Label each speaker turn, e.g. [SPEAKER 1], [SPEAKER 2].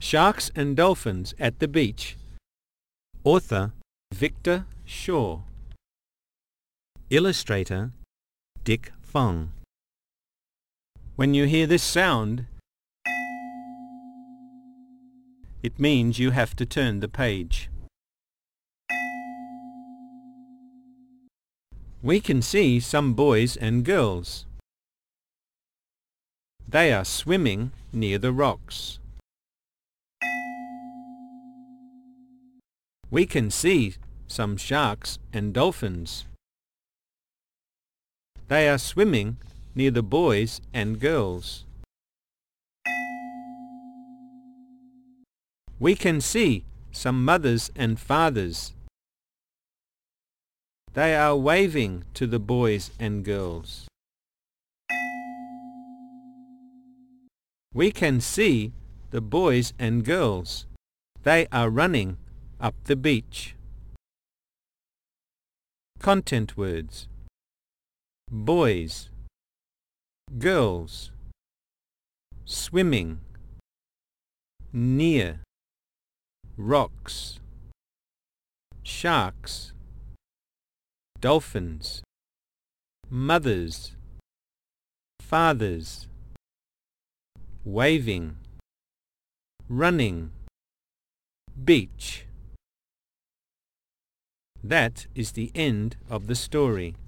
[SPEAKER 1] Sharks and Dolphins at the Beach. Author Victor Shaw. Illustrator Dick Fong. When you hear this sound, it means you have to turn the page. We can see some boys and girls. They are swimming near the rocks. We can see some sharks and dolphins. They are swimming near the boys and girls. We can see some mothers and fathers. They are waving to the boys and girls. We can see the boys and girls. They are running up the beach. Content words: boys, girls, swimming, near, rocks, sharks, dolphins, mothers, fathers, waving, running, beach. That is the end of the story.